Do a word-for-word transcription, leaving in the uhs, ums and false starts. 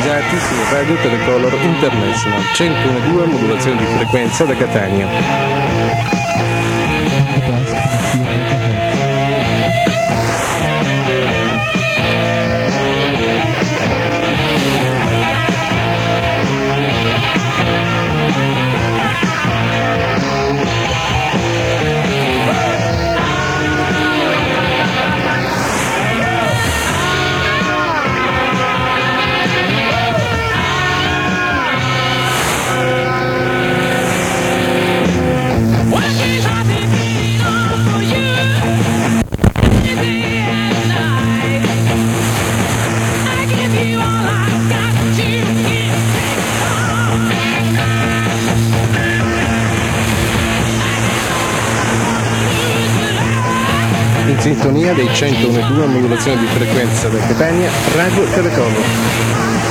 sintonizzati su Radio Telecolor International, centouno virgola due modulazione di frequenza da Catania. In sintonia dei centouno virgola due modulazione di frequenza da Catania, Radio Telecolor.